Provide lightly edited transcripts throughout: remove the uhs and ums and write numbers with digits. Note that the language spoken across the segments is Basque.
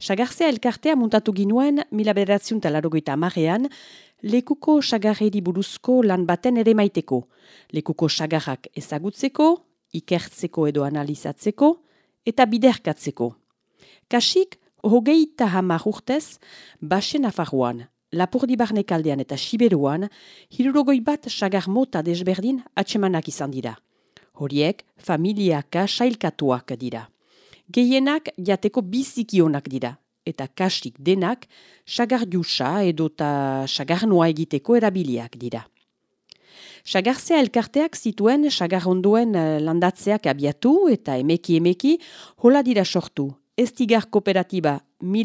Sagarzea elkartea muntatu ginuen 1980ean, lekuko sagarreri buruzko lan baten ere maiteko, lekuko sagarrak ezagutzeko, ikertzeko edo analizatzeko, eta biderkatzeko. Kasik, 30 urtez, Baxe Nafarroan, Lapurdi Barnekaldean eta Siberuan, 61 sagar mota desberdin atsemanak izan dira. Horiek, familiaka sailkatuak dira. Gehienak jateko bizikionak dira, eta kasik denak sagar jusa edota sagar noa egiteko erabiliak dira. Sagarzea elkarteak zituen sagar ondoen landatzeak abiatu eta emeki hola dira sortu. Estigar kooperatiba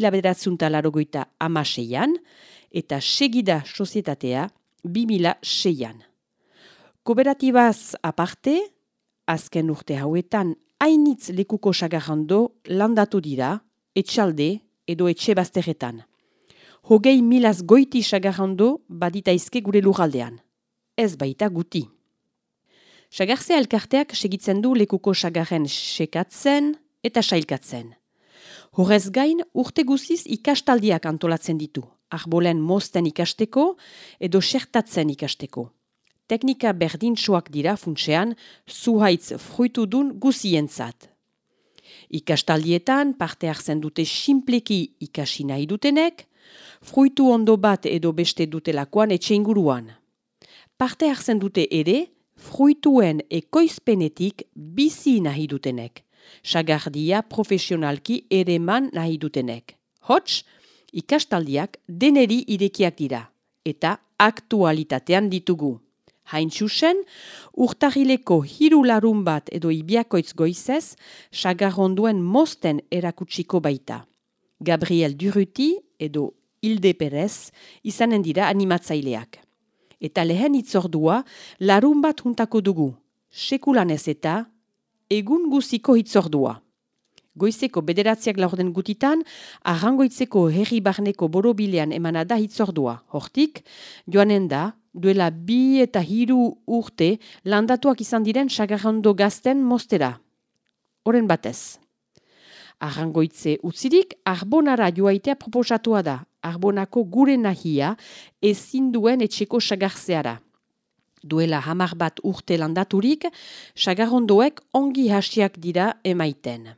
1986an eta Segida sozietatea 2006an. Kooperatibaz aparte, azken urte hauetan hainitz lekuko sagarrando landatu dira, etxalde edo etxe bazterretan. 20.000 goiti sagarrando baditaizke gure lurraldean. Ez baita guti. Sagarzea elkarteak segitzen du lekuko sagarren sekatzen eta sailkatzen. Horrez gain, urte guziz ikastaldiak antolatzen ditu, arbolen mozten ikasteko edo sertatzen ikasteko. Teknika berdintsuak dira funtsean, zuhaitz fruitudun guzientzat. Ikastaldietan parte hartzen dute sinpleki ikasi nahi dutenek, fruitu ondo bat edo beste dutelakoan etxe inguruan. Parte hartzen dute ere, fruituen ekoizpenetik bizi nahi dutenek. Sagardia profesionalki ereman nahi dutenek. Hots, ikastaldiak deneri irekiak dira, eta aktualitatean ditugu. Hain zuzen, urtarrileko 3 larun bat edo ibiakoitz goizez, sagarronduen mozten erakutsiko baita. Gabriel Duruti edo Hilde Perez izanen dira animatzaileak. Eta lehen hitzordua larun bat juntako dugu, sekulanez eta egun guziko hitzordua. Goizeko 9 gutitan, arrangoitzeko herri barneko borobilean emanada hitzordua. Hortik, joanen da, duela 2 eta 3 urte landatuak izan diren sagarrondo gazten mostera. Horen batez. Arrangoitze utzirik, Arbonara joaitea proposatua da. Arbonako gure nahia ezin duen etxeko sagarzeara. Duela 10 urte landaturik, sagarrondoek ongi hasiak dira emaiten.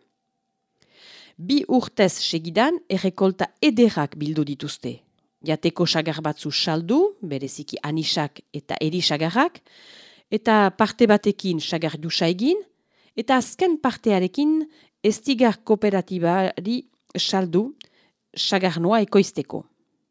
2 urtez segidan errekolta ederrak bildu dituzte. Jateko sagar batzu saldu, bereziki anisak eta eri sagarrak, eta parte batekin sagar jusa egin, eta azken partearekin estigar kooperatibari saldu sagar noa ekoizteko.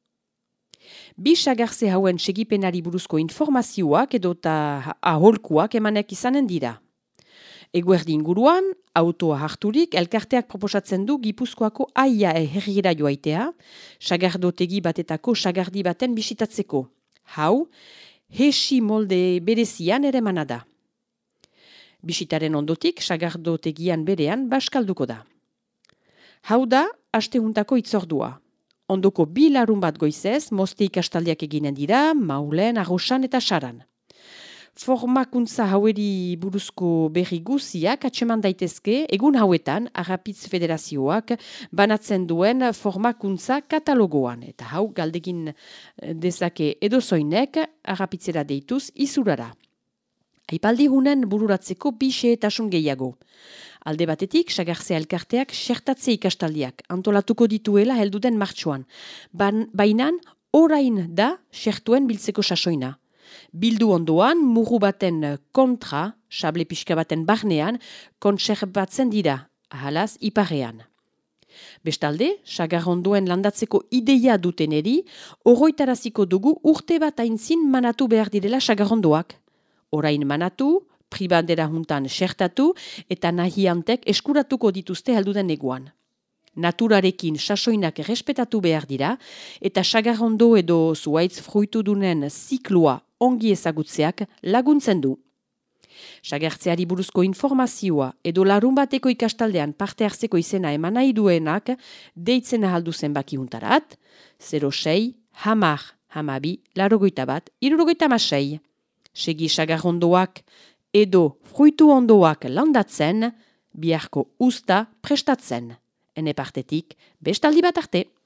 2 sagarze hauen segipenari buruzko informazioak edota aholkuak emanek izanen dira. Eguerdi inguruan, autoa harturik, elkarteak proposatzen du Gipuzkoako aia herrira joaitea, sagardotegi batetako sagardi baten bisitatzeko. Hau, hesi molde berezian ere manada. Bisitaren ondotik, sagardotegian berean baskalduko da. Hau da, astehuntako itzordua. Ondoko 2 larun bat goizez, mozte ikastaldiak eginen dira, Maulen, Arrosan eta Saran. Formakuntza haueri buruzko berri guziak atseman daitezke, egun hauetan Arrapitz Federazioak banatzen duen formakuntza katalogoan. Eta hau galdegin dezake edozoinek Arrapitzera deituz izurara. Aipaldi hunen bururatzeko 2 xehetasun gehiago. Alde batetik, Sagarzea elkarteak sertatze ikastaldiak antolatuko dituela helduden martxoan. Bainan, orain da sertuen biltzeko sasoina. Bildu ondoan, murru baten kontra, sable pixka baten barnean, kontserbatzen dira, ahalaz iparrean. Bestalde, sagarrondoen landatzeko ideia duteneri, oroitaraziko dugu urte bat aintzin manatu behar direla sagarrondoak. Orain manatu, pribandera juntan sertatu eta nahiantek eskuratuko dituzte helduden neguan. Naturarekin sasoinak errespetatu behar dira eta sagarrondo edo zuhaitz fruitudunen zikloa ongi ezagutzeak laguntzen du. Sagartzeari buruzko informazioa edo larun bateko ikastaldean parte hartzeko izena eman nahi duenak deitzen ahaldu zenbaki juntarat, 06 10 12 81 76. Segi sagarrondoak edo fruitu ondoak landatzen, biharko usta prestatzen. ene partetik, bestaldi bat arte.